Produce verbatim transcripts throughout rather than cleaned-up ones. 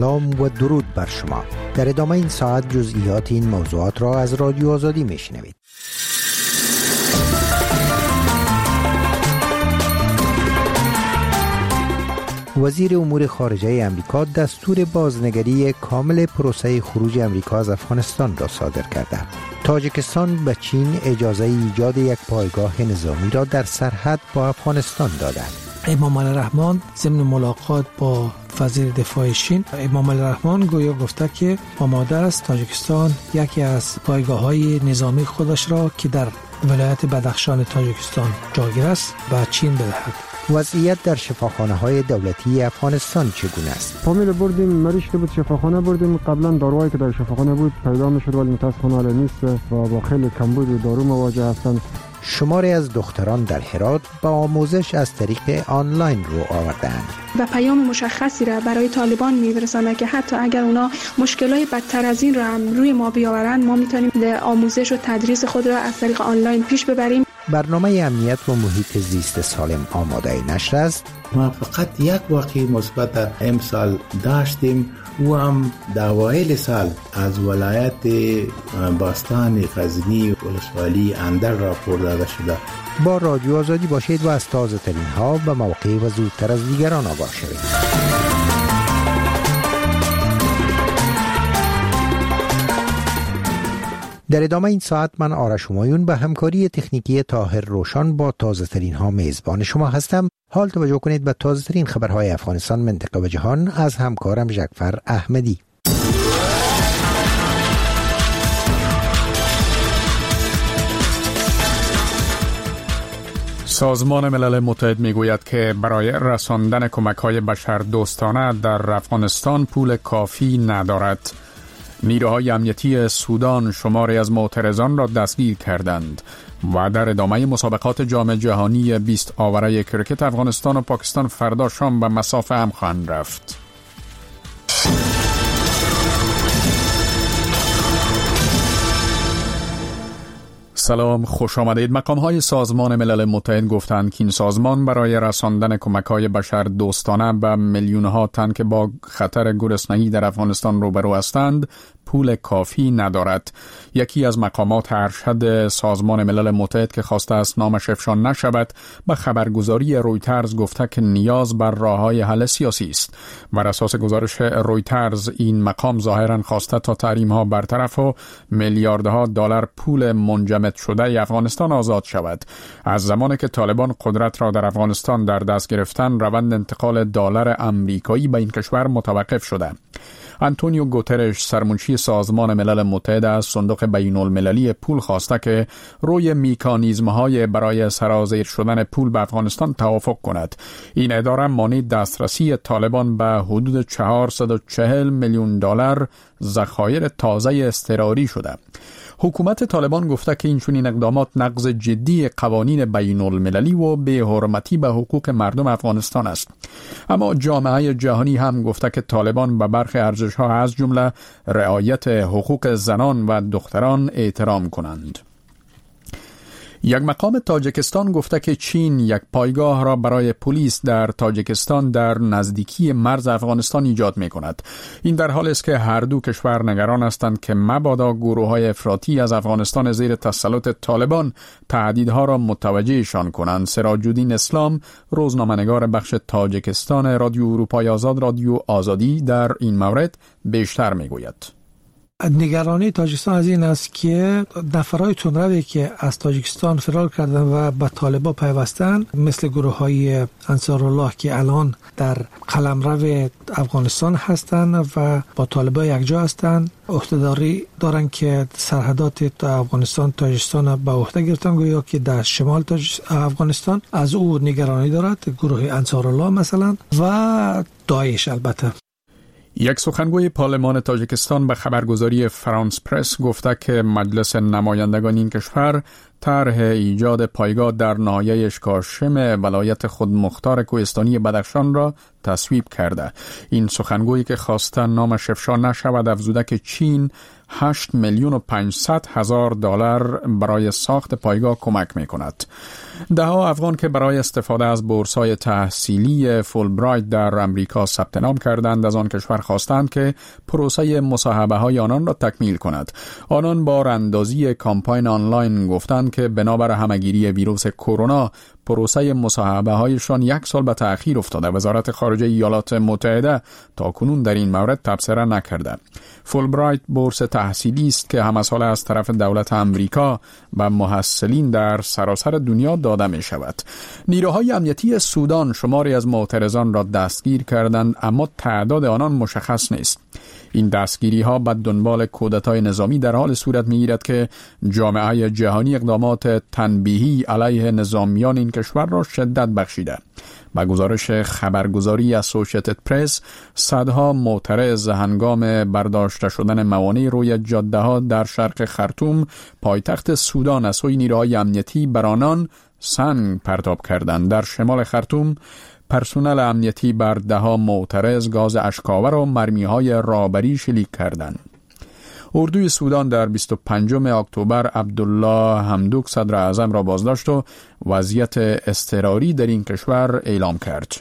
سلام و درود بر شما. در ادامه این ساعت جزئیات این موضوعات را از رادیو آزادی میشنوید. وزیر امور خارجه امریکا دستور بازنگری کامل پروسه خروج امریکا از افغانستان را صادر کرده. تاجیکستان به چین اجازه ایجاد یک پایگاه نظامی را در سرحد با افغانستان داده. امام علی الرحمن ضمن ملاقات با وزیر دفاع چین، امام علی الرحمن گویا گفته که آماده است تاجیکستان یکی از پایگاه‌های نظامی خودش را که در ولایت بدخشان تاجیکستان جایگیر است به چین بدهد. وضعیت در شفاخانه‌های دولتی افغانستان چگونه است؟ فامیل بردیم، مریض که بود شفاخانه بردیم، قبلا داروهایی که در شفاخانه بود پیدا می‌شد ولی متأسفانه حالا نیست و با خیلی کمبود و دارو مواجه هستند. شماری از دختران در هرات با آموزش از طریق آنلاین رو آوردند و پیام مشخصی را برای طالبان می‌رساند که حتی اگر اونا مشکلات بدتر از این را هم روی ما بیاورند، ما می‌تونیم آموزش و تدریس خود را از طریق آنلاین پیش ببریم. برنامه امنیت و محیط زیست سالم آماده نشر است. ما فقط یک واقعه مثبت امسال داشتیم و هم در اوایل سال از ولایت باستان غزنی ولسوالی اندر راپور داده شده. با رادیو آزادی باشید و از تازه ترین ها به موقع و زودتر از دیگران آگاه شوید. در ادامه این ساعت من آرش همایون به همکاری تکنیکی طاهر روشن با تازه ترین ها میزبان شما هستم. حال توجه کنید به تازه ترین خبرهای افغانستان، منطقه و جهان از همکارم جعفر احمدی. سازمان ملل متحد میگوید که برای رساندن کمک‌های بشردوستانه در افغانستان پول کافی ندارد. نیروهای امنیتی سودان شماری از معترضان را دستگیر کردند و در ادامه مسابقات جام جهانی بیست آوره کرکت افغانستان و پاکستان فردا شام به مسافه هم خواهند رفت. سلام، خوش آمدید. مقام‌های سازمان ملل متحد گفتند که این سازمان برای رساندن کمک‌های بشردوستانه به میلیون‌ها تن که با خطر گرسنگی در افغانستان روبرو هستند پول کافی ندارد. یکی از مقامات ارشد سازمان ملل متحد که خواسته است نامش افشا نشود، به خبرگزاری رویترز گفته که نیاز بر راه‌های حل سیاسی است. بر اساس گزارش رویترز این مقام ظاهراً خواسته تا تحریم‌ها برطرف و میلیاردها دلار پول منجمد شده افغانستان آزاد شود. از زمانی که طالبان قدرت را در افغانستان در دست گرفتن، روند انتقال دلار آمریکایی به این کشور متوقف شده. آنتونیو گوترش سرمنشی سازمان ملل متحد از صندوق بین المللی پول خواسته که روی میکانیزم‌های برای سرازیر شدن پول به افغانستان توافق کند. این اداره مانع دسترسی طالبان به حدود چهارصد و چهل میلیون دلار ذخایر تازه اضطراری شده. حکومت طالبان گفته که این چنین اقدامات نقض جدی قوانین بین المللی و بی‌حرمتی به حقوق مردم افغانستان است. اما جامعه جهانی هم گفته که طالبان به برخی ارزش‌ها از جمله رعایت حقوق زنان و دختران احترام کنند. یک مقام تاجیکستان گفته که چین یک پایگاه را برای پلیس در تاجیکستان در نزدیکی مرز افغانستان ایجاد می کند. این در حالی است که هر دو کشور نگران هستند که مبادا گروه‌های افراطی از افغانستان زیر تسلط طالبان تهدیدها را متوجهشان کنند. سراج الدین اسلام، روزنامه‌نگار بخش تاجیکستان رادیو اروپای آزاد رادیو آزادی، در این مورد بیشتر می گوید. نگرانی تاجیکستان از این است که نفرهای تندروی که از تاجیکستان فرار کردن و به طالبان پیوستن، مثل گروه های انصارالله که الان در قلمرو افغانستان هستند و با طالبان یکجا هستند، عهدهداری دارن که سرحدات افغانستان تاجیکستان به عهده گرفتن، گویا که در شمال افغانستان از او نگرانی دارد، گروه انصارالله مثلا و داعش. البته یک سخنگوی پارلمان تاجیکستان به خبرگزاری فرانس پرس گفته که مجلس نمایندگان این کشور طرح ایجاد پایگاه در ناحیه اشکاشم ولایت خودمختار کوهستانی بدخشان را تصویب کرده. این سخنگویی که خواسته نامش افشا نشود افزوده که چین هشت میلیون و پانصد هزار دلار برای ساخت پایگاه کمک می کند. ده ها افغان که برای استفاده از بورس‌های تحصیلی فولبرایت در امریکا ثبت نام کردند از آن کشور خواستند که پروسه مصاحبه‌های آنان را تکمیل کند. آنان با راندازی کامپاین آنلاین گفتند که بنابر همه‌گیری ویروس کرونا پروسه مصاحبه‌هایشان یک سال به تأخیر افتاده. وزارت خارجه ایالات متحده تاکنون در این مورد تبصره نکرده. فولبرایت بورس تحصیلی است که همه ساله از طرف دولت امریکا و محصلین در سراسر دنیا داده می شود. نیروهای امنیتی سودان شماری از معترضان را دستگیر کردند، اما تعداد آنان مشخص نیست. این دستگیری ها بعد دنبال کودتای نظامی در حال صورت می گیرد که جامعه جهانی اقدامات تنبیهی علیه نظامیان این کشور را شدت بخشیده. با گزارش خبرگزاری اسوسییتد پرس، صدها معترض هنگام برداشته شدن موانع روی جاده ها در شرق خرطوم پایتخت سودان از سوی نیروهای امنیتی بر آنان سنگ پرتاب کردند. در شمال خرطوم پرسنل امنیتی بر ده ها معترض گاز اشک‌آور و مرمی‌های رابری شلیک کردند. اردوی سودان در بیست و پنجم اکتبر عبدالله حمدوک صدر اعظم را بازداشت و وضعیت اضطراری در این کشور اعلام کرد.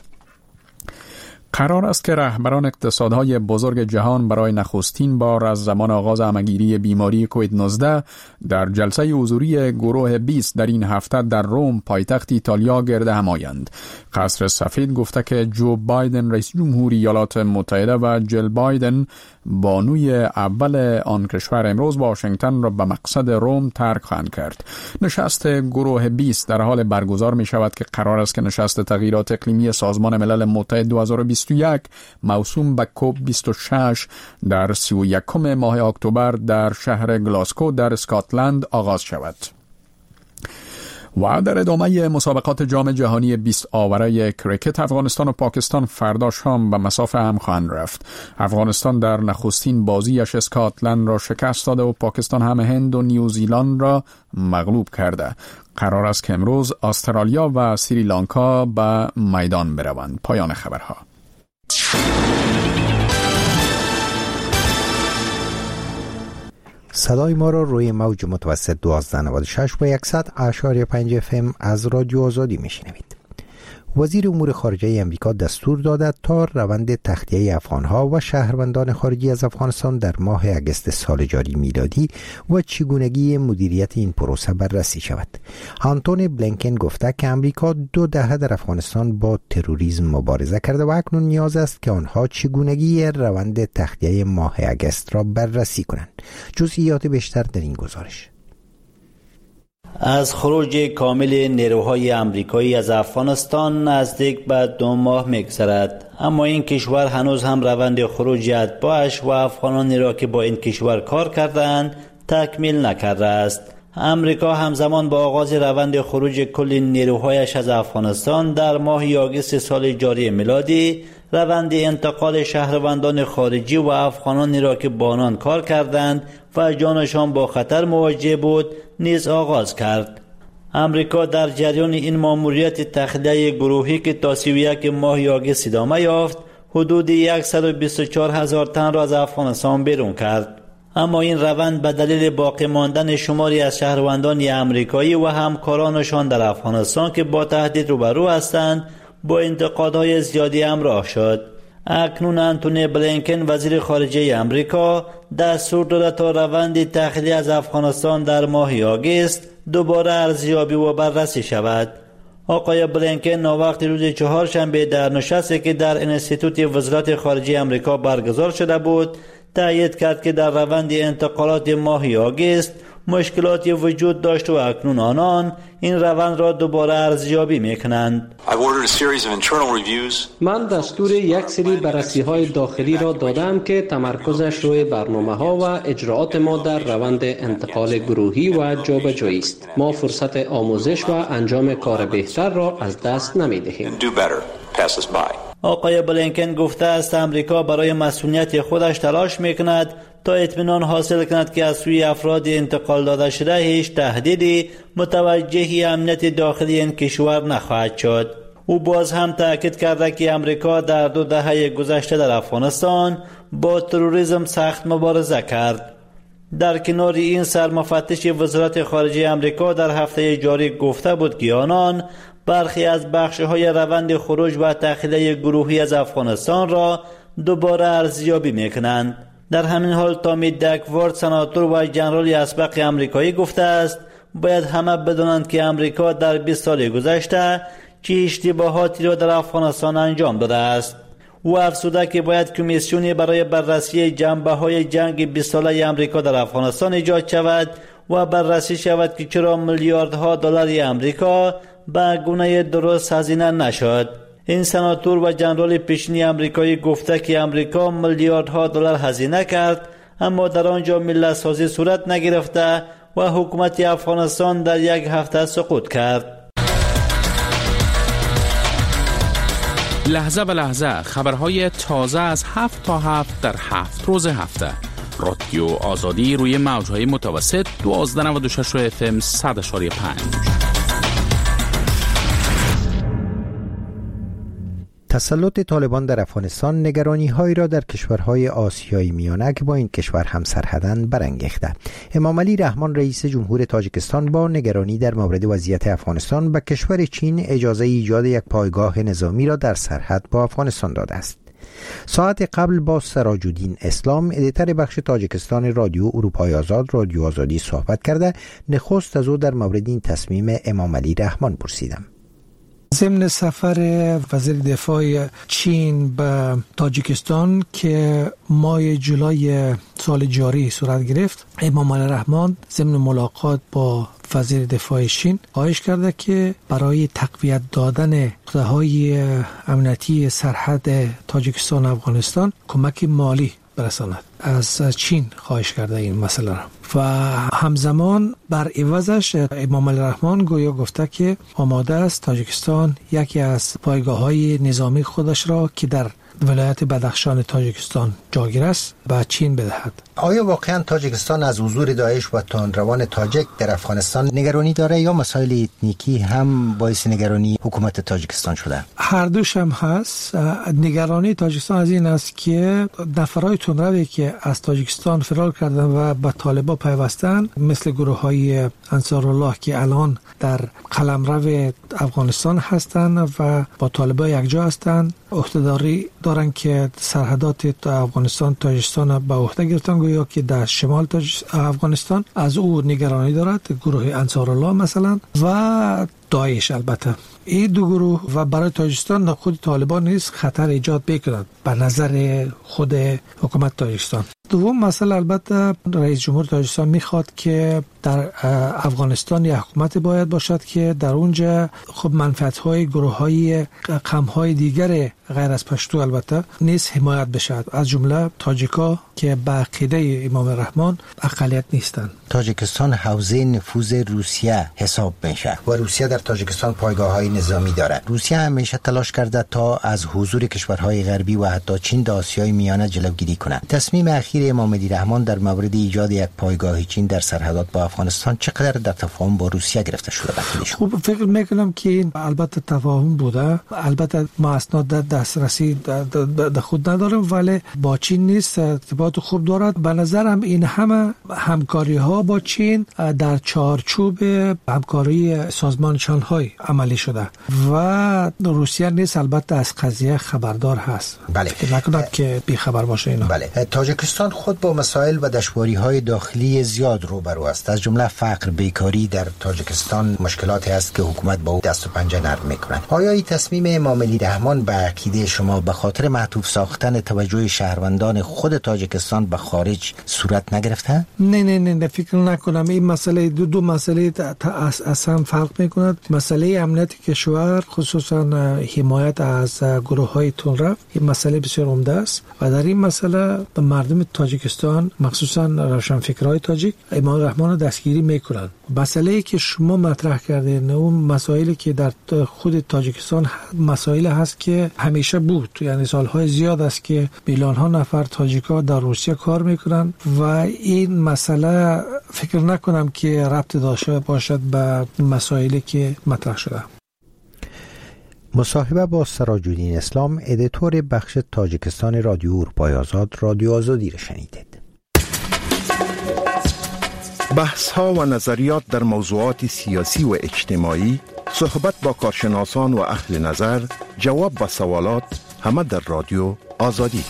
قرار است که رهبران اقتصادهای بزرگ جهان برای نخستین بار از زمان آغاز همه‌گیری بیماری کووید نوزده در جلسه حضوری گروه بیست در این هفته در روم پایتخت ایتالیا گرد هم آیند. قصر سفید گفته که جو بایدن رئیس جمهوری ایالات متحده و جل بایدن بانوی اول آن کشور امروز واشنگتن را به مقصد روم ترک خواهند کرد. نشست گروه بیست در حال برگزار می شود که قرار است که نشست تغییرات اقلیمی سازمان ملل متحد دو هزار و بیست و یک موسوم به کوپ بیست و شش در سی و یکم ماه اکتبر در شهر گلاسکو در اسکاتلند آغاز شود. و در ادامه مسابقات جام جهانی بیست آوره کریکت افغانستان و پاکستان فردا شام به مسافه هم خواهند رفت. افغانستان در نخستین بازیش اسکاتلند را شکست داده و پاکستان هم هند و نیوزیلند را مغلوب کرده. قرار است که امروز استرالیا و سریلانکا به میدان بروند. پایان خبرها. صدای ما را روی موج متوسط دوازده نود و شش و صد اشاری پنج اف ام از رادیو آزادی میشنوید. وزیر امور خارجه امریکا دستور داده تا روند تخلیه افغانها و شهروندان خارجی از افغانستان در ماه اگست سال جاری میلادی و چگونگی مدیریت این پروسه بررسی شود. آنتونی بلینکن گفته که امریکا دو دهه در افغانستان با تروریسم مبارزه کرده و اکنون نیاز است که آنها چگونگی روند تخلیه ماه اگست را بررسی کنند. جزئیات بیشتر در این گزارش. از خروج کامل نیروهای امریکایی از افغانستان نزدیک به دو ماه می‌گذرد، اما این کشور هنوز هم روند خروج اتباعش و افغانانی را که با این کشور کار کردند تکمیل نکرده است. امریکا همزمان با آغاز روند خروج کل نیروهایش از افغانستان در ماه آگوست سال جاری میلادی روند انتقال شهروندان خارجی و افغانانی را که با آنان کار کردند و جانشان با خطر مواجه بود نیز آغاز کرد. امریکا در جریان این ماموریت تخلیه گروهی که تا سی و یک ماه آگوست ادامه یافت حدود صد و بیست و چهار هزار تن را از افغانستان بیرون کرد. اما این روند به دلیل باقی ماندن شماری از شهروندان امریکایی و همکارانشان در افغانستان که با تهدید روبرو هستند با انتقادهای زیادی همراه شد. اکنون آنتونی بلینکن وزیر خارجه امریکا دستور داده تا روند تخلیه از افغانستان در ماه آگوست دوباره ارزیابی و بررسی شود. آقای بلینکن ناوقت روز چهارشنبه در نشستی که در انستیتوت وزارت خارجه امریکا برگزار شده بود تأیید کرد که در روند انتقالات ماه آگوست مشکلاتی وجود داشت و اکنون آنان این روند را دوباره ارزیابی میکنند. من دستور یک سری بررسی های داخلی را دادم که تمرکزش روی برنامه ها و اجراعات ما در روند انتقال گروهی و جابجایی است. ما فرصت آموزش و انجام کار بهتر را از دست نمیدهیم. آقای بلینکن گفته است امریکا برای مسئولیت خودش تلاش میکند تا اطمینان حاصل کند که از سوی افراد انتقال داده شده هیچ تهدیدی متوجه امنیت داخلی این کشور نخواهد شد. او باز هم تاکید کرده که امریکا در دو دهه گذشته در افغانستان با تروریسم سخت مبارزه کرد. در کنار این سرمفتش وزارت خارجه امریکا در هفته جاری گفته بود که آنان برخی از بخش‌های روند خروج و تخلیه گروهی از افغانستان را دوباره ارزیابی می‌کنند. در همین حال تامی دکوارد، سناتور و ژنرال اسبق امریکایی گفته است باید همه بدانند که امریکا در بیست سال گذشته چه اشتباهاتی را در افغانستان انجام داده است. او افزوده که باید کمیسیونی برای بررسی جنبه‌های جنگ بیست ساله امریکا در افغانستان ایجاد شود و بررسی شود که چرا میلیاردها دلار امریکا به گونه درست هزینه نشد. این سناتور و ژنرال پیشینی امریکایی گفته که امریکا میلیاردها دلار هزینه کرد اما در آنجا ملت سازی صورت نگرفته و حکومت افغانستان در یک هفته سقوط کرد. لحظه به لحظه خبرهای تازه از هفت تا هفت در هفت روز هفته. رادیو آزادی روی موجهای متوسط دوازده نود و شش اف ام صد و پنج. تسلط طالبان در افغانستان نگرانی‌هایی را در کشورهای آسیای میانه که با این کشور همسرحدند برانگیخته. امام علی رحمان رئیس جمهور تاجیکستان با نگرانی در مورد وضعیت افغانستان به کشور چین اجازه ایجاد یک پایگاه نظامی را در سرحد با افغانستان داده است. ساعت قبل با سراج الدین اسلام ادیتور بخش تاجیکستان رادیو اروپای آزاد رادیو آزادی صحبت کرده نخست از او در مورد این تصمیم امام علی رحمان پرسیدم. ضمن سفر وزیر دفاع چین به تاجیکستان که ماه جولای سال جاری صورت گرفت، امام علی رحمان ضمن ملاقات با وزیر دفاع چین خواهش کرده که برای تقویت دادن نقطه‌های امنیتی سرحد تاجیکستان و افغانستان کمک مالی برساند. از چین خواهش کرده این مسئله را و همزمان بر عوضش امام علی رحمان گویا گفته که آماده است تاجیکستان یکی از پایگاه‌های نظامی خودش را که در ولایت بدخشان تاجیکستان جاگیر است به چین بدهد. آیا واقعا تاجیکستان از حضور داعش و تندروان تاجیک در افغانستان نگرانی داره یا مسائل اتنیکی هم باعث نگرانی حکومت تاجیکستان شده؟ هر دوش هم هست. نگرانی تاجیکستان از این است که نفرای تندروی که از تاجیکستان فرار کردن و به طالبان پیوستن مثل گروه‌های انصارالله که الان در قلمرو افغانستان هستند و با طالبان یکجا هستند، عهدهداری دارن که سرحدات افغانستان تاجیکستان به عهده گرفتن گویا که در شمال افغانستان از او نگرانی دارد گروه انصارالله مثلا و داعش. البته این دو گروه و برای تاجیکستان خود طالبان نیز خطر ایجاد بکند به نظر خود حکومت تاجیکستان. دوم مسئله البته رئیس جمهور تاجیکستان میخواد که در افغانستان یک حکومت باید باشد که در اونجا خب منفعت‌های گروه‌های قوم‌های دیگر غیر از پشتو البته نیز حمایت بشود، از جمله تاجیکا که به عقیده امام رحمان اقلیت نیستند. تاجیکستان حوزه نفوذ روسیه حساب میشه و روسیه در تاجیکستان پایگاه‌های نظامی دارد. روسیه همیشه تلاش کرده تا از حضور کشورهای غربی و حتی چین در آسیای میانه جلوگیری کند. تصمیم اخیر امام علی رحمان در مورد ایجاد یک پایگاه چین در سرحدات با افغانستان چقدر در تفاهم با روسیه گرفته شده بخیلش؟ خب فکر میکنم که این البته تفاهم بوده. البته ما اسناد دسترسی در خود ندارم ولی با چین نیست ارتباط خوب دارد. به نظرم این همه همکاری ها با چین در چارچوب همکاری سازمان شانگهای عملی شده و روسیه نیست البته از قضیه خبردار هست. بله. فکر نکنم که بی خبر باشه اینا. بله. تاجیکستان خود با مسائل و دشواری‌های داخلی زیاد روبرو است. از جمله فقر، بیکاری در تاجیکستان مشکلاتی است که حکومت با او دست و پنجه نرم می‌کند. آیا این تصمیم امام علی رحمان به عقیده شما به خاطر معطوف ساختن توجه شهروندان خود تاجیکستان به خارج صورت نگرفته؟ نه نه نه فکر نکنم. این مسئله دو دو مسئله اصلا فرق می‌کند. مسئله امنیت کشور خصوصا حمایت از گروه‌های تندرو این مسئله بسیار عمده است و در این مسئله به مردم تاجیکستان مخصوصا روشنفکرای تاجیک امام رحمان دستگیری میکنند. مسئله‌ای که شما مطرح کردین اون مسائلی که در خود تاجیکستان مسائل هست که همیشه بود، یعنی سالهای زیاد است که میلیون ها نفر تاجیکا در روسیه کار میکنن و این مسئله فکر نکنم که ربط داشته باشد به مسائلی که مطرح شده. مصاحبه با سراج الدین اسلام ادیتور بخش تاجیکستان رادیو اروپای آزاد رادیو آزادی را شنیدید. بحث ها و نظریات در موضوعات سیاسی و اجتماعی، صحبت با کارشناسان و اهل نظر، جواب به سوالات، همه در رادیو آزادی.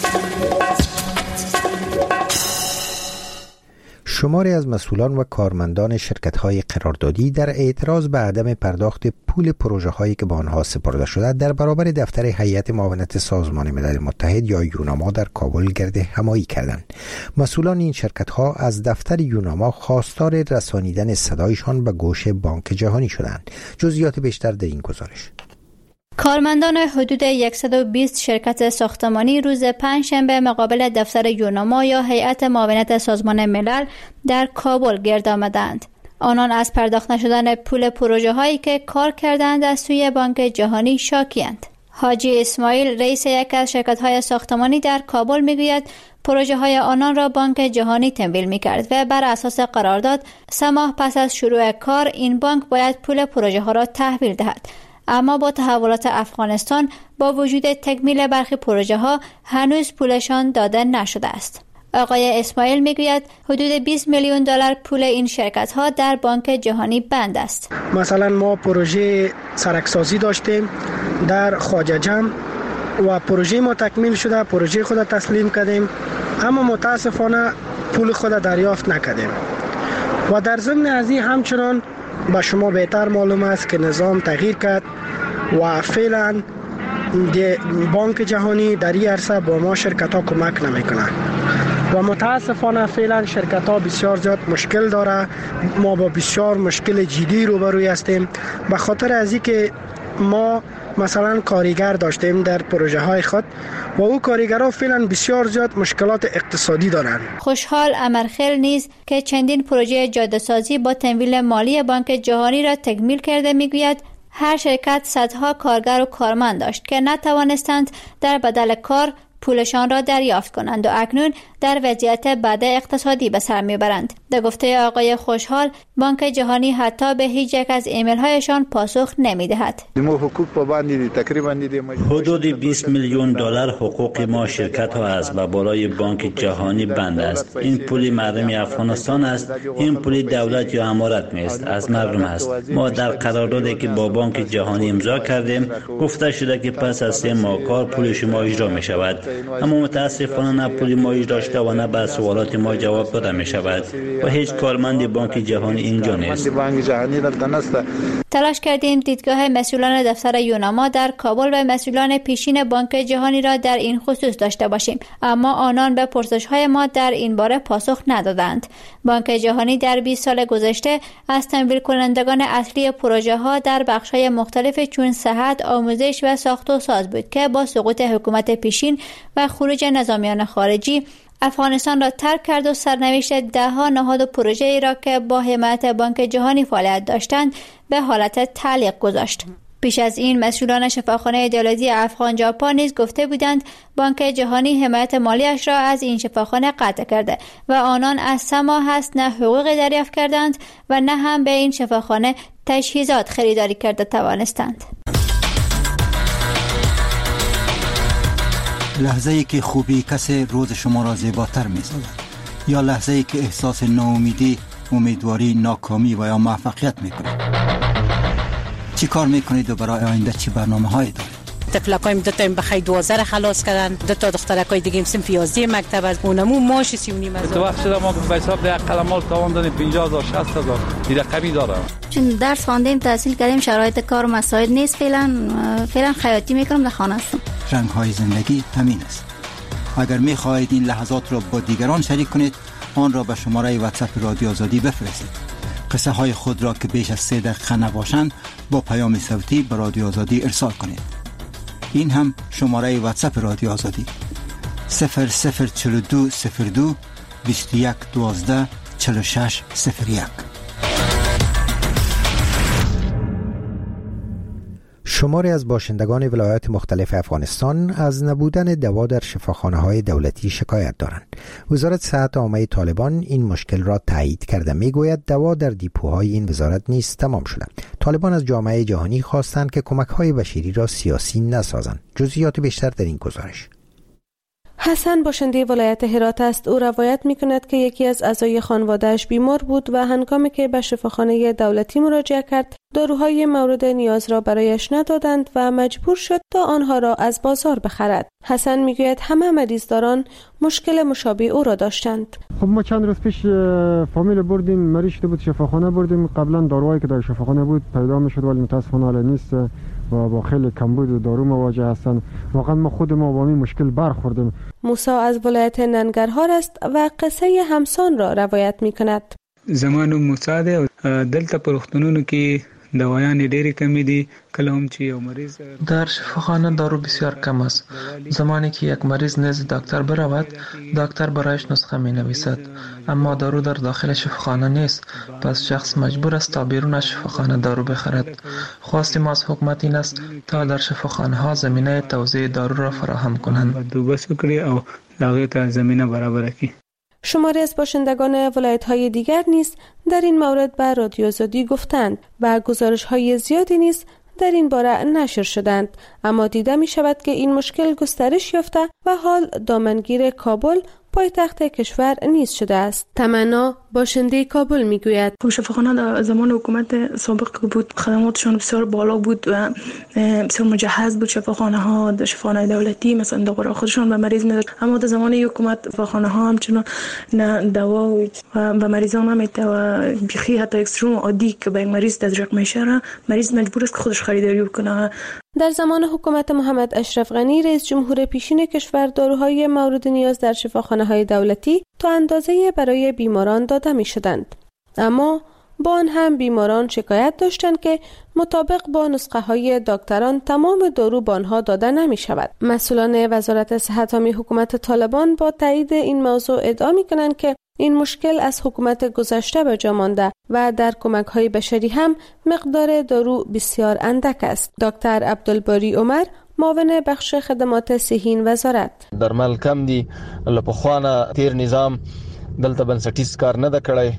شماری از مسئولان و کارمندان شرکت‌های قراردادی در اعتراض به عدم پرداخت پول پروژه‌هایی که به آنها سپرده شده در برابر دفتر هیئت معاونت سازمان ملل متحد یا یوناما در کابل گرد همایی کردند. مسئولان این شرکت‌ها از دفتر یوناما خواستار رسانیدن صدایشان به گوش بانک جهانی شدند. جزئیات بیشتر در این گزارش. کارمندان حدود صد و بیست شرکت ساختمانی روز پنجشنبه مقابل دفتر یوناما یا هیئت معاونت سازمان ملل در کابل گرد آمدند. آنان از پرداخت نشدن پول پروژه هایی که کار کردند از سوی بانک جهانی شاکی‌اند. حاجی اسماعیل رئیس یک از شرکت های ساختمانی در کابل میگوید پروژه های آنان را بانک جهانی تمویل می کرد و بر اساس قرارداد سه ماه پس از شروع کار این بانک باید پول پروژه ها را تحویل دهد. اما با تحولات افغانستان با وجود تکمیل برخی پروژه ها هنوز پولشان داده نشده است. آقای اسماعیل میگوید حدود بیست میلیون دلار پول این شرکت ها در بانک جهانی بند است. مثلا ما پروژه سرکسازی داشتیم در خواجه جم و پروژه ما تکمیل شده، پروژه خود تسلیم کردیم، اما متاسفانه پول خود دریافت نکردیم. و در ضمن از این همچنان به شما بهتر معلوم است که نظام تغییر کرد و فعلا بانک جهانی در این عرصه با ما شرکت ها کمک نمیکنه و متاسفانه فعلا شرکت ها بسیار زیاد مشکل داره. ما با بسیار مشکل جدی روبروی هستیم به خاطر از اینکه ما مثلا کارگر داشتیم در پروژه های خود و او کارگرها فعلا بسیار زیاد مشکلات اقتصادی دارند. خوشحال امرخیل نیز که چندین پروژه جاده سازی با تمویل مالی بانک جهانی را تکمیل کرده میگوید هر شرکت صدها کارگر و کارمند داشت که نتوانستند در بدل کار پولشان را دریافت کنند و اکنون در وضعیت بد اقتصادی به سر میبرند. در گفته آقای خوشحال بانک جهانی حتی به هیچ یک از ایمیل هایشان پاسخ نمیدهد. حدود بیست میلیون دلار حقوق ما شرکت ها است و بالای بانک جهانی بند است. این پول مردم افغانستان است. این پول دولت یا امارت نیست، از مردم است. ما در قراردادی که با بانک جهانی امضا کردیم گفته شده که پس از سه ماه کار پول شما اجرا می شود، اما متاسفانه نه پول ما اجرا شده و نه به سوالات ما جواب داده می شود و هیچ کارمند بانک جهانی اینجا نیست. تلاش کردیم دیدگاه مسئولان دفتر یوناما در کابل و مسئولان پیشین بانک جهانی را در این خصوص داشته باشیم، اما آنان به پرسش‌های ما در این باره پاسخ ندادند. بانک جهانی در بیست سال گذشته از تمویل کنندگان اصلی پروژه ها در بخش‌های مختلف چون صحت، آموزش و ساخت و ساز بود که با سقوط حکومت پیشین و خروج نظامیان خارجی افغانستان را ترک کرد و سرنوشت ده‌ها نهاد و پروژه‌ای را که با حمایت بانک جهانی فعالیت داشتند به حالت تعلیق گذاشت. پیش از این مسئولان شفاخانه دولتی افغان ژاپن نیز گفته بودند بانک جهانی حمایت مالیش را از این شفاخانه قطع کرده و آنان از سه ماه است نه حقوق دریافت کردند و نه هم به این شفاخانه تجهیزات خریداری کرده توانستند. لحظه ای که خوبی کسی روز شما را زیباتر می سازد یا لحظه ای که احساس ناامیدی، امیدواری، ناکامی و یا موفقیت می کنید. چی کار می کنید و برای آینده چی برنامه هایی دارید؟ طفلکایم دو تا بخیر دوازده را خلاص کردن، دو تا دخترکای دیگه صنف یازده مکتب از اونمو ماش سی و نیم هزار. تو وقت شده ما به حساب ده قلمال تاوان دادیم پنجاه هزار شصت هزار دیگه کمی داره. چون درس خواندیم تحصیل کردیم شرایط کار و مسائل نیست، فعلا فعلا خیاطی میکنم در خانه هستم. رنگ های زندگی همین است. اگر می خواهید این لحظات را با دیگران شریک کنید آن را به شماره واتساپ رادیو آزادی بفرستید. قصه های خود را که بیش از سه دقیقه نباشند با پیام صوتی به رادیو آزادی ارسال کنید. این هم شماره واتساپ رادیو آزادی صفر صفر چهل و دو صفر دو بیست و یک دوازده چهل و شش صفر یک. شماری از باشندگان ولایات مختلف افغانستان از نبودن دوا در شفاخانه‌های دولتی شکایت دارند. وزارت صحت عامه طالبان این مشکل را تایید کرده، میگوید دوا در دیپوهای این وزارت نیز تمام شده. طالبان از جامعه جهانی خواستند که کمک‌های بشری را سیاسی نسازند. جزئیات بیشتر در این گزارش. حسن باشنده ولایت هرات است. او روایت می کند که یکی از اعضای خانواده‌اش بیمار بود و هنگامی که به شفاخانه دولتی مراجعه کرد داروهای مورد نیاز را برایش ندادند و مجبور شد تا آنها را از بازار بخرد. حسن می گوید همه مریضداران مشکل مشابه او را داشتند. خب ما چند روز پیش فامیل بردیم، مریض شده بود، شفاخانه بردیم. قبلا داروهایی که در شفاخانه بود پیدا می شد ولی متاسفانه حالا نیست و با خیلی کمبود و دارو مواجه هستند. واقعا ما خود ما با این مشکل برخوردیم. موسی از ولایت ننگرهار است و قصه همسان را روایت می کند. زمانو موسی ده دلته پروختونونو کې دوایان ډېری کمی دي. کله هم چې یو مریض در شفاخانه دارو بسیار کم است. زمانی که یک مریض نزد دکتر برود دکتر برایش نسخه می نویسد، اما دارو در داخل شفاخانه نیست، پس شخص مجبور است تا بیرون از شفاخانه دارو بخرد. خواست ما از حکومت این است تا در شفاخانه ها زمینه توزیع دارو را فراهم کنند. بندوبست وکړي او هغه ته زمینه برابر کړي. شماری از باشندگان ولایت‌های دیگر نیز در این مورد به رادیو آزادی گفتند و گزارش‌های زیادی نیز در این باره نشر شدند، اما دیده می شود که این مشکل گسترش یافته و حال دامنگیر کابل پایتخت کشور نیز شده است. تمنا باشنده کابل می گوید شفاخانه در زمان حکومت سابق بود خدماتشان بسیار بالا بود و بسیار مجهز بود. شفاخانه ها در شفاخانه دولتی مثلا دارو خودشان به مریض میداد، اما در زمان حکومت شفاخانه ها همچنان نه دوا و به مریضان نمیده و بیخی حتی اکستروم عادی که به مریض تزریق میشه را مریض مجبور است که خودش خریداری کنه. در زمان حکومت محمد اشرف غنی رئیس جمهور پیشین کشور داروهای مورد نیاز در شفاخانه‌های دولتی تا اندازه برای بیماران داده می‌شدند، اما با آن هم بیماران شکایت داشتند که مطابق با نسخه‌های دکتران تمام دارو به آنها داده نمی‌شود. مسئولان وزارت صحت حامی حکومت طالبان با تایید این موضوع ادعا می‌کنند که این مشکل از حکومت گذشته به جا مانده و در کمک‌های بشری هم مقدار دارو بسیار اندک است. دکتر عبدالباری عمر معاون بخش خدمات صحی وزارت: درمل کم دي، لپخوانه تیر نظام دلته بنسټیز کار نه کړی.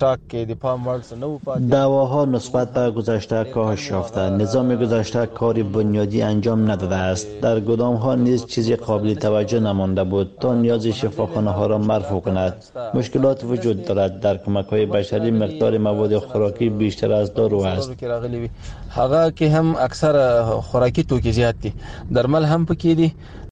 دواها نسبت به گذشته کاهش یافته. نظام گذشته کاری بنیادی انجام نداده است. در گدام ها نیز چیزی قابل توجه نمانده بود تا نیاز شفاخانه ها را مرفوع کند. مشکلات وجود دارد. در کمک های بشری مقدار مواد خوراکی بیشتر از دارو است. هغه که هم اکثر خوراکی توکی زیاد دي، درمل هم پکې دي.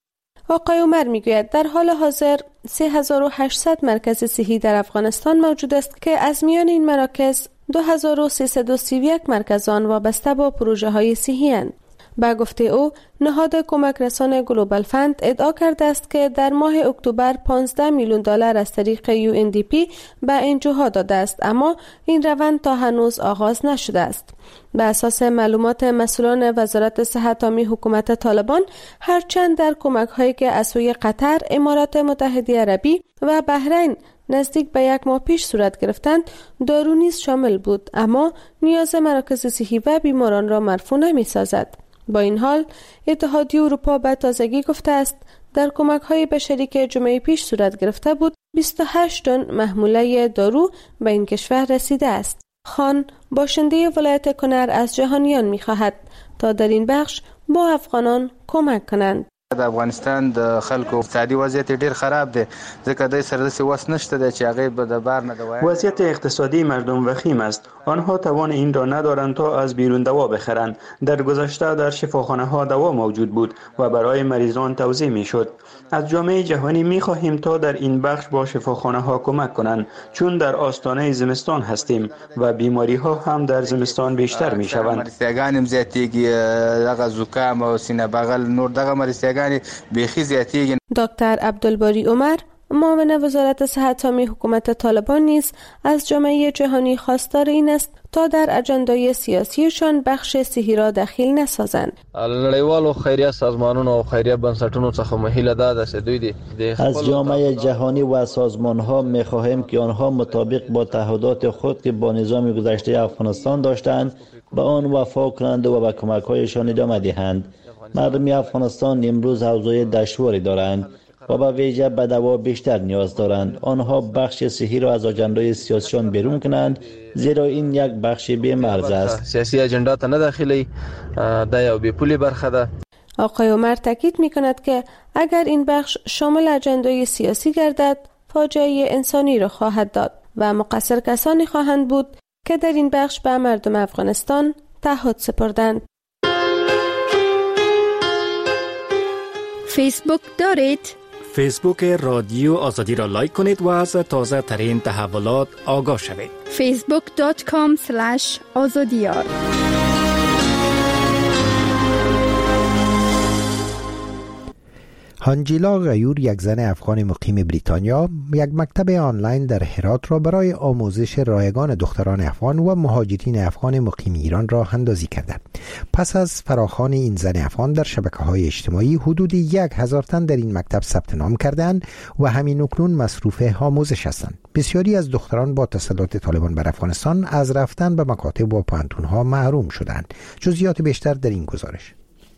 آقای عمر میگوید در حال حاضر سه هزار و هشتصد مرکز صحی در افغانستان موجود است که از میان این مراکز دو هزار و سیصد و سی و یک مرکز آن وابسته با پروژه های صحی اند. با گفته او نهاد کمک رسان گلوبال فند ادعا کرده است که در ماه اکتبر پانزده میلیون دلار از طریق یو ان دی پی به انجوها داده است، اما این روند تا هنوز آغاز نشده است. به اساس معلومات مسئولان وزارت صحت حامی حکومت طالبان، هرچند در کمک هایی که از سوی قطر، امارات متحده عربی و بحرین نزدیک به یک ماه پیش صورت گرفتند، دارو نیز شامل بود، اما نیاز مراکز صحی و بیماران را مرفوع نمی سازد. با این حال اتحادیه اروپا به تازگی گفته است در کمک‌های بشری که جمعه پیش صورت گرفته بود بیست و هشت تن محموله دارو به این کشور رسیده است. خان باشنده ولایت کنر از جهانیان می‌خواهد تا در این بخش با افغانان کمک کنند. د افغانستان د خلکو اقتصادي وضعیت ډیر خراب دی، ځکه د سره د وس نشته د چې هغه به د بار نه دوای. وضعیت اقتصادی مردم وخیم است. آنها توان این را ندارند تا از بیرون دوا بخرند. در گذشته در شفاخانه ها دوا موجود بود و برای مریضان توزیع می شد. از جامعه جهانی می خواهیم تا در این بخش با شفاخانه ها کمک کنند، چون در آستانه زمستان هستیم و بیماری ها هم در زمستان بیشتر می شوند. مرستیگان زیاتیږي، دغه زکام او سینه بغل نور دغه مرستیگان بیخی زیاتیږي. دکتر عبدالباری عمر معاون وزارت صحت حامی حکومت طالبان نیز از جامعه جهانی خواستار این است تا در اجندای سیاسیشان بخش صحی را دخیل نسازند. نړیوالو خیریه سازمانونو او خیریه بنسټونو څخه مهیله ده چې دوی دي از جامعه جهانی و سازمان‌ها می‌خواهیم که آنها مطابق با تعهدات خود که با نظام گذشته افغانستان داشتند به آن وفا کنند و به کمک‌هایشان ادامه دهند. مردم افغانستان امروز اوضاع دشواری دارند و به ویژه به دوا بیشتر نیاز دارند. آنها بخش صحی را از اجندای سیاسیشان بیرون کنند، زیرا این یک بخش بی مرز است. سیاسی اجندا ته نه داخلي، دا یو بی پولی برخه ده. آقای عمر تاکید می کند که اگر این بخش شامل اجندای سیاسی گردد فاجعه انسانی را خواهد داد و مقصر کسانی خواهند بود که در این بخش به مردم افغانستان تعهد سپردند. فیسبوک دارید؟ فیسبوک رادیو آزادی را لایک کنید و از تازه ترین تحولات آگاه شوید. فیسبوک دات کام اسلش آزادیار. هانجیلا غیور، یک زن افغان مقیم بریتانیا، یک مکتب آنلاین در هرات را برای آموزش رایگان دختران افغان و مهاجرین افغان مقیم ایران راه اندازی کرده. پس از فراخوان این زن افغان در شبکه‌های اجتماعی، حدود یک هزار تن در این مکتب ثبت نام کردند و همین اکنون مصروف آموزش هستند. بسیاری از دختران با تسلط طالبان بر افغانستان از رفتن به مکاتب و پوهنتون‌ها محروم شدند. جزئیات بیشتر در این گزارش.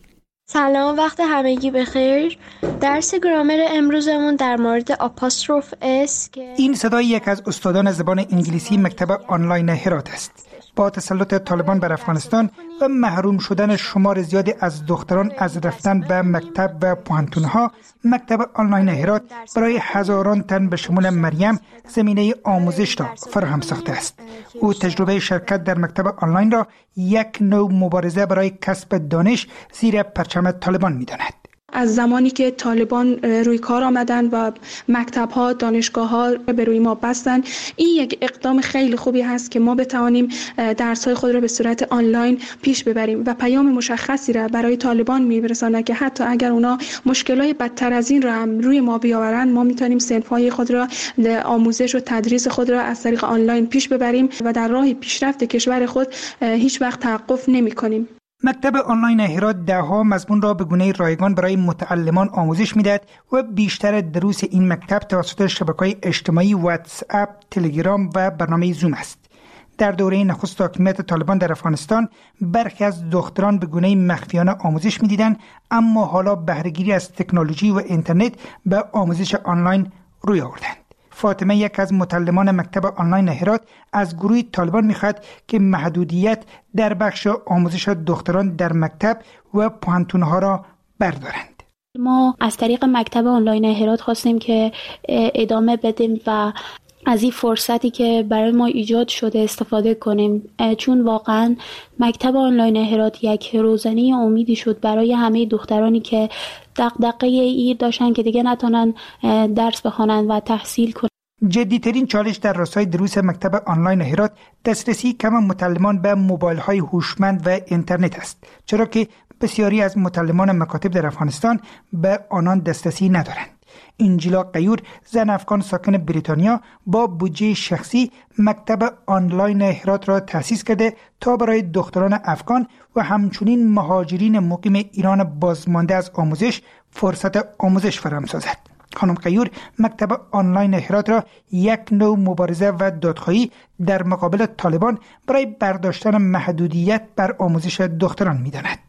سلام، وقت همگی بخیر. درس گرامر امروزمون در مورد آپاستروف اس که این صدای یک از استادان زبان انگلیسی مکتب آنلاین هرات است. با تسلط طالبان بر افغانستان و محروم شدن شمار زیادی از دختران از رفتن به مکتب و پوهنتون‌ها، مکتب آنلاین هرات برای هزاران تن به شمول مریم زمینه آموزش را فراهم ساخته است. او تجربه شرکت در مکتب آنلاین را یک نوع مبارزه برای کسب دانش زیر پرچم طالبان می‌داند. از زمانی که طالبان روی کار آمدن و مکتب‌ها، دانشگاه‌ها به روی ما بستن، این یک اقدام خیلی خوبی هست که ما بتوانیم درس‌های خود را به صورت آنلاین پیش ببریم و پیام مشخصی را برای طالبان می‌رساند که حتی اگر اونا مشکلات بدتر از این را هم روی ما بیاورند، ما می‌تونیم صنف‌های خود را، آموزش و تدریس خود را از طریق آنلاین پیش ببریم و در راه پیشرفت کشور خود هیچ وقت توقف نمی‌کنیم. مکتب آنلاین هرات ده‌ها مضمون را به گونه رایگان برای متعلمان آموزش می‌دهد و بیشتر دروس این مکتب توسط شبکه‌های اجتماعی واتس اپ، تلگرام و برنامه زوم است. در دوره نخست حاکمیت طالبان در افغانستان، برخی از دختران به گونه مخفیانه آموزش می‌دیدند، اما حالا بهره‌گیری از تکنولوژی و اینترنت به آموزش آنلاین روی آوردند. فاطمه، یک از متعلمان مکتب آنلاین هرات، از گروه طالبان می‌خواهد که محدودیت در بخش آموزش دختران در مکتب و پوهنتون‌ها را بردارند. ما از طریق مکتب آنلاین هرات خواستیم که ادامه بدیم و از این فرصتی که برای ما ایجاد شده استفاده کنیم، چون واقعا مکتب آنلاین هرات یک روزنه امیدی شد برای همه دخترانی که دغدغه ای داشتن که دیگه نتونن درس بخوانن و تحصیل کنن. جدی‌ترین چالش در راستای دروس مکتب آنلاین هرات دسترسی کم متعلمان به موبایل‌های هوشمند و اینترنت است، چرا که بسیاری از متعلمان مکاتب در افغانستان به آنان دسترسی ندارند. انجیلا غیور، زن افغان ساکن بریتانیا، با بودجه شخصی مکتب آنلاین هرات را تأسیس کرده تا برای دختران افغان و همچنین مهاجرین مقیم ایران بازمانده از آموزش فرصت آموزش فراهم سازد. خانم غیور مکتب آنلاین هرات را یک نوع مبارزه و دادخواهی در مقابل طالبان برای برداشتن محدودیت بر آموزش دختران می‌داند.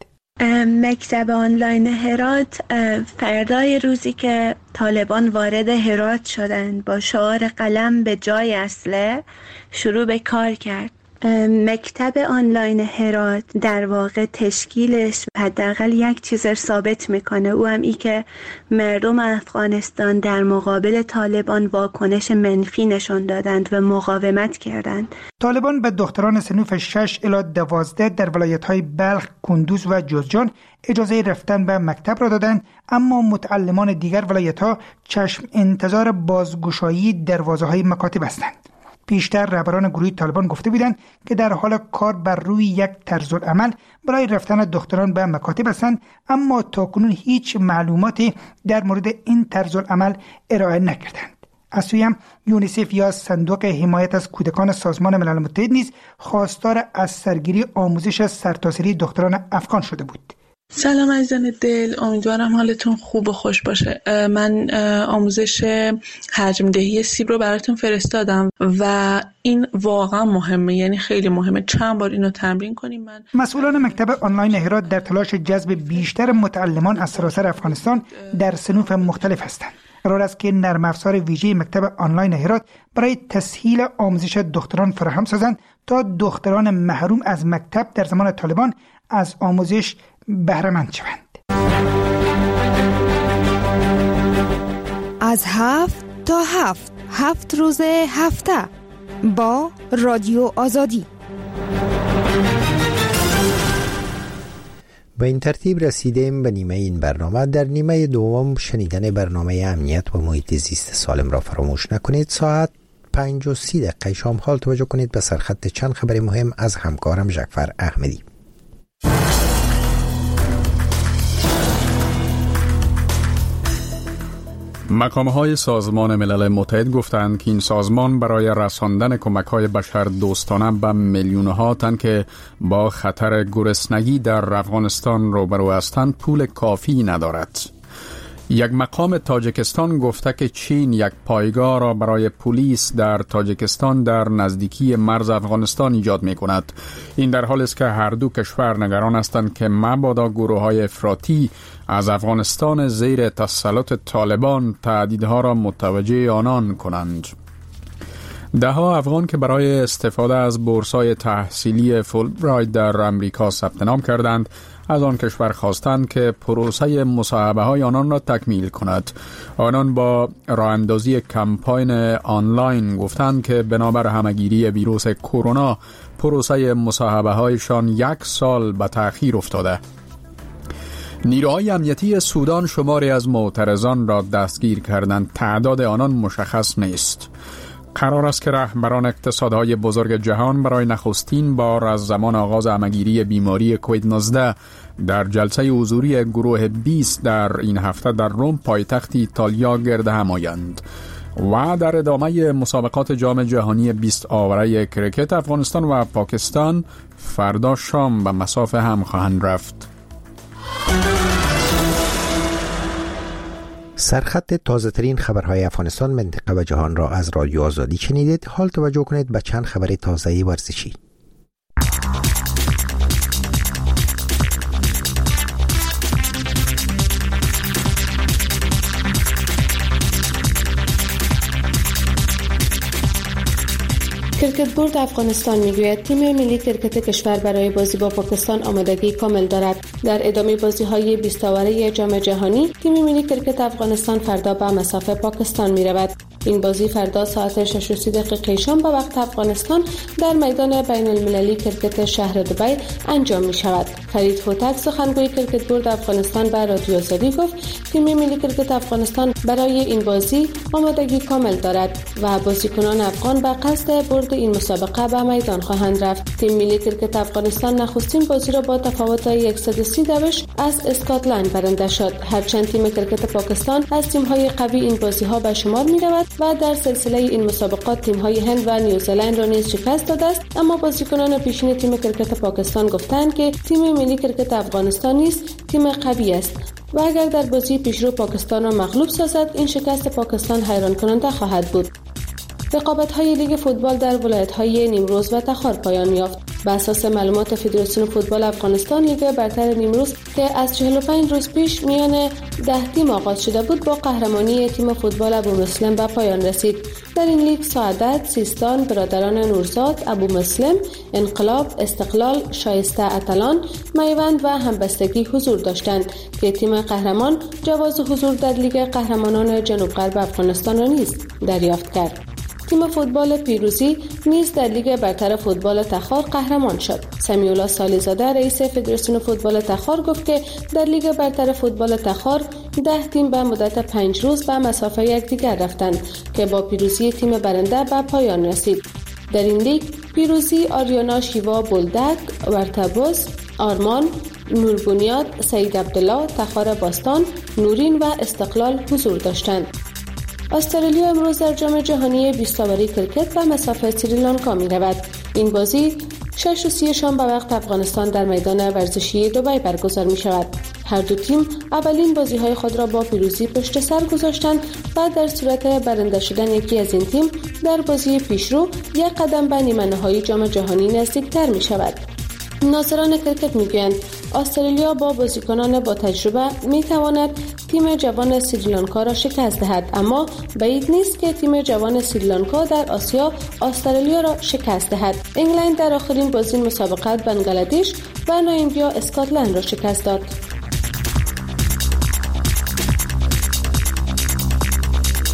مکتب آنلاین هرات فردای روزی که طالبان وارد هرات شدند با شعار قلم به جای اسلحه شروع به کار کرد. مکتب آنلاین هرات در واقع تشکیلش حداقل یک چیز رو ثابت میکنه، او هم ای که مردم افغانستان در مقابل طالبان واکنش منفی نشون دادند و مقاومت کردند. طالبان به دختران صنف شش الی دوازده در ولایت‌های بلخ، کندوز و جوزجان اجازه رفتن به مکتب را دادند، اما متعلمان دیگر ولایت‌ها چشم انتظار بازگشایی دروازه‌های مکاتب هستند. پیشتر رهبران گروه طالبان گفته بودند که در حال کار بر روی یک طرز العمل برای رفتن دختران به مکاتب هستند، اما تاکنون هیچ معلوماتی در مورد این طرز العمل ارائه نکردند. از سوی هم یونیسف یا صندوق حمایت از کودکان سازمان ملل متحد نیز خواستار از سرگیری آموزش سرتاسری دختران افغان شده بود. سلام عزیزان دل، امیدوارم حالتون خوب و خوش باشه. من آموزش حجم دهی سیب رو براتون فرستادم و این واقعا مهمه، یعنی خیلی مهمه. چند بار اینو تمرین کنیم. من مسئولان مکتب آنلاین هرات در تلاش جذب بیشتر متعلمان از سراسر افغانستان در صنوف مختلف هستند. قرار است که نرم افزار ویژه مکتب آنلاین هرات برای تسهیل آموزش دختران فراهم سازند تا دختران محروم از مکتب در زمان طالبان از آموزش بهره مند شوند. از هفت تا هفت هفت روز هفته با رادیو آزادی. به این ترتیب رسیدیم به نیمه این برنامه. در نیمه دوم شنیدن برنامه امنیت و محیط زیست سالم را فراموش نکنید. ساعت پنج و سی دقیقه شام حال توجه کنید به سرخط چند خبر مهم از همکارم جعفر احمدی. مقام‌های سازمان ملل متحد گفتند که این سازمان برای رساندن کمک‌های بشر دوستانه به میلیون‌ها تن که با خطر گرسنگی در افغانستان روبرو هستند پول کافی ندارد. یک مقام تاجیکستان گفته که چین یک پایگاه را برای پلیس در تاجیکستان در نزدیکی مرز افغانستان ایجاد می کند. این در حالی است که هر دو کشور نگران هستند که مبادا گروه‌های افراطی از افغانستان زیر تسلط طالبان تهدیدها را متوجه آنان کنند. ده ها افغان که برای استفاده از بورس‌های تحصیلی فولبرایت در امریکا ثبت نام کردند از آن کشور خواستند که پروسه مصاحبه های آنان را تکمیل کند. آنان با راه اندازی کمپاین آنلاین گفتند که بنابر همگیری ویروس کرونا پروسه مصاحبه هایشان یک سال به تأخیر افتاده. نیروهای امنیتی سودان شماری از معترضان را دستگیر کردند. تعداد آنان مشخص نیست. قرار است که رهبران اقتصادهای بزرگ جهان برای نخستین بار از زمان آغاز همگیری بیماری کووید نوزده در جلسه حضوری گروه بیست در این هفته در روم پایتخت ایتالیا گرد هم آیند. و در ادامه مسابقات جام جهانی بیست آوره کرکت افغانستان و پاکستان فردا شام به مسافه هم خواهند رفت. سرخط تازه ترین خبرهای افغانستان، منطقه و جهان را از رادیو آزادی شنیدید. حال توجه کنید به چند خبر تازه ورزشی. کرکت بورد افغانستان میگوید تیم ملی کرکت کشور برای بازی با پاکستان آمادگی کامل دارد. در ادامه بازی‌های بیست آوره جام جهانی تیم ملی کرکت افغانستان فردا به مسافه پاکستان می‌رود. این بازی فردا ساعت شش و سی دقیقه شام به وقت افغانستان در میدان بین المللی کرکت شهر دبی انجام می‌شود. فرید هوتک سخنگوی کرکت بورد افغانستان به رادیو آزادی گفت تیم ملی کرکت افغانستان برای این بازی آمادگی کامل دارد و بازیکنان افغان به قصد برد این مسابقه به میدان خواهند رفت. تیم ملی کرکت افغانستان نخستین بازی را با تفاوت صد و سی دوش از اسکاتلند برنده شد. هرچند تیم کرکت پاکستان از تیم‌های قوی این بازی‌ها به شمار می‌رود و در سلسله این مسابقات تیم‌های هند و نیوزلند را نیز شکست داده است، اما بازیکنان پیشین تیم کرکت پاکستان گفتند که تیم ملی کرکت افغانستان نیز تیم قوی است و اگر در بازی پیشرو پاکستان را مغلوب سازد این شکست پاکستان حیران کننده خواهد بود. رقابت‌های لیگ فوتبال در ولایت‌های نیمروز و تخار پایان یافت. بر اساس معلومات فدراسیون فوتبال افغانستان لیگ برتر نیمروز که از چهل و پنج روز پیش میان ده تیم آغاز شده بود با قهرمانی تیم فوتبال ابو مسلم به پایان رسید. در این لیگ سعادت، سیستان، برادران نورزاد، ابو مسلم، انقلاب، استقلال، شایسته اتلان، میوند و همبستگی حضور داشتند که تیم قهرمان جواز حضور در لیگ قهرمانان جنوب غرب افغانستان را نیز دریافت کرد. تیم فوتبال پیروزی نیز در لیگ برتر فوتبال تخار قهرمان شد. سمیولا سالیزاده رئیس فدراسیون فوتبال تخار گفت که در لیگ برتر فوتبال تخار ده تیم به مدت پنج روز به مسافه یکدیگر رفتند که با پیروزی تیم برنده به پایان رسید. در این لیگ پیروزی آریانا شیوا بولدک، ورتبوس، آرمان، نوربنیاد، سید عبدالله، تخار باستان، نورین و استقلال حضور داشتند. استرالیا امروز در جام جهانی بیست آوره کرکت به مسافه سریلانکا می رود. این بازی شش و سی شام به وقت افغانستان در میدان ورزشی دبی برگزار می شود. هر دو تیم اولین بازی های خود را با پیروزی پشت سر گذاشتند و در صورت برنده شدن یکی از این تیم در بازی پیشرو یک قدم به نیمه نهایی جام جهانی نزدیکتر می شود. ناظران کرکت میگویند استرالیا با بازیکنان با تجربه میتواند تیم جوان سریلانکا را شکست دهد، اما بعید نیست که تیم جوان سریلانکا در آسیا استرالیا را شکست دهد. انگلند در آخرین بازی مسابقه بنگلادش و نامبیا اسکاتلند را شکست داد.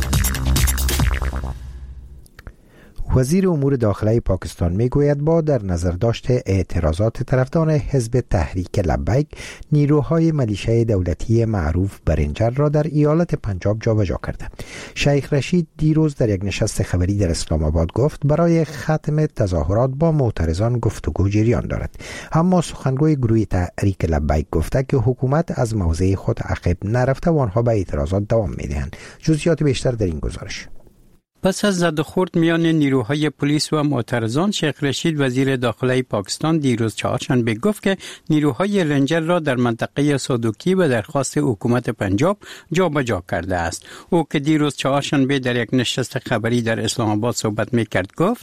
وزیر امور داخلی پاکستان میگوید با در نظر داشت اعتراضات طرفداران حزب تحریک لبیک، نیروهای ملیشه دولتی معروف برنجر را در ایالت پنجاب جابجا کرده. شیخ رشید دیروز در یک نشست خبری در اسلام آباد گفت برای ختم تظاهرات با معترضان گفتگو جریان دارد. اما سخنگوی گروه تحریک لبیک گفته که حکومت از موضع خود عقب نرفته و آنها به اعتراضات دوام میدهند. جزئیات بیشتر در این گزارش. پس از زد و خورد میان نیروهای پلیس و معترضان، شیخ رشید وزیر داخلی پاکستان دیروز چهارشنبه گفت که نیروهای رنجر را در منطقه سادوکی به درخواست حکومت پنجاب جابجا کرده است. او که دیروز چهارشنبه در یک نشست خبری در اسلام آباد صحبت میکرد گفت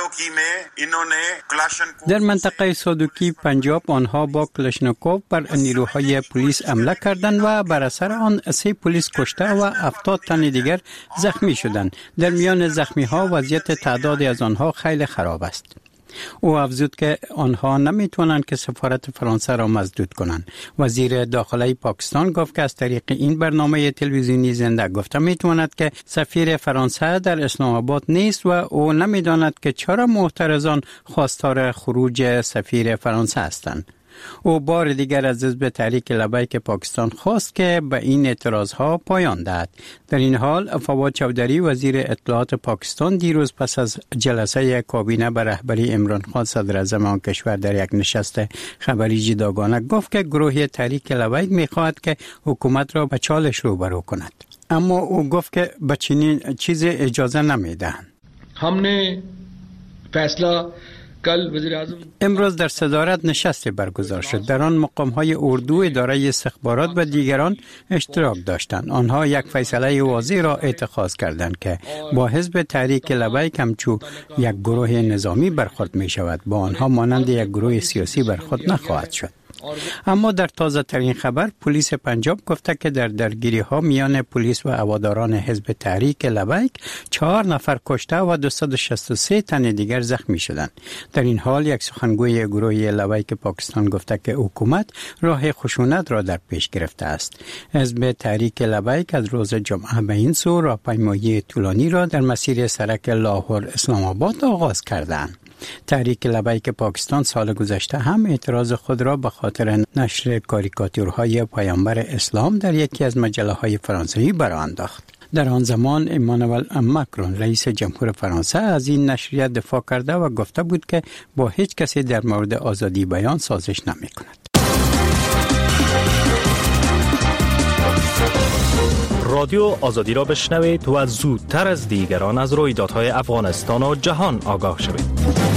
در منطقه سادوکی پنجاب آنها با کلاشنکوف بر نیروهای پلیس حمله کردند و بر اثر آن سه پلیس کشته و هفتاد تن دیگر زخمی شدند. در میان زخمی ها وضعیت تعدادی از آنها خیلی خراب است. او افزود که آنها نمیتونند که سفارت فرانسه را مسدود کنند. وزیر داخلی پاکستان گفت که از طریق این برنامه تلویزیونی زنده گفته میتواند که سفیر فرانسه در اسلام آباد نیست و او نمیداند که چرا معترضان خواستار خروج سفیر فرانسه هستند. او بار دیگر از حزب تحریک لبیک پاکستان خواست که به این اعتراضها پایان دهد. در این حال فواد چودری وزیر اطلاعات پاکستان دیروز پس از جلسه کابینه به رهبری عمران خان صدر اعظم آن کشور در یک نشست خبری جداگانه گفت که گروه تحریک لبیک می‌خواهد که حکومت را به چالش روبرو کند. اما او گفت که به چنین چیزی اجازه نمی‌دهند. हमने फैसला امروز در صدارت نشستی برگزار شد. در آن مقام‌های اردو، اداره استخبارات و دیگران اشتراک داشتند. آنها یک فیصله واضح را اتخاذ کردند که با حزب تحریک لبیک همچون یک گروه نظامی برخورد می شود. با آنها مانند یک گروه سیاسی برخورد نخواهد شد. اما در تازه ترین خبر پلیس پنجاب گفته که در درگیری ها میان پلیس و هواداران حزب تحریک لبیک چهار نفر کشته و دویست و شصت و سه تن دیگر زخمی شدند. در این حال یک سخنگوی گروه لبیک پاکستان گفته که حکومت راه خشونت را در پیش گرفته است. حزب تحریک لبیک از روز جمعه به این سو راهپیمایی طولانی را در مسیر سرک لاهور اسلام آباد آغاز کردند. تحریک لبیک پاکستان سال گذشته هم اعتراض خود را به خاطر نشر کاریکاتورهای پیامبر اسلام در یکی از مجله‌های فرانسوی برآ انداخت. در آن زمان امانوئل ماکرون رئیس جمهور فرانسه از این نشریه دفاع کرده و گفته بود که با هیچ کسی در مورد آزادی بیان سازش نمی کند. رادیو آزادی را بشنوید و زودتر از دیگران از رویدادهای افغانستان و جهان آگاه شوید.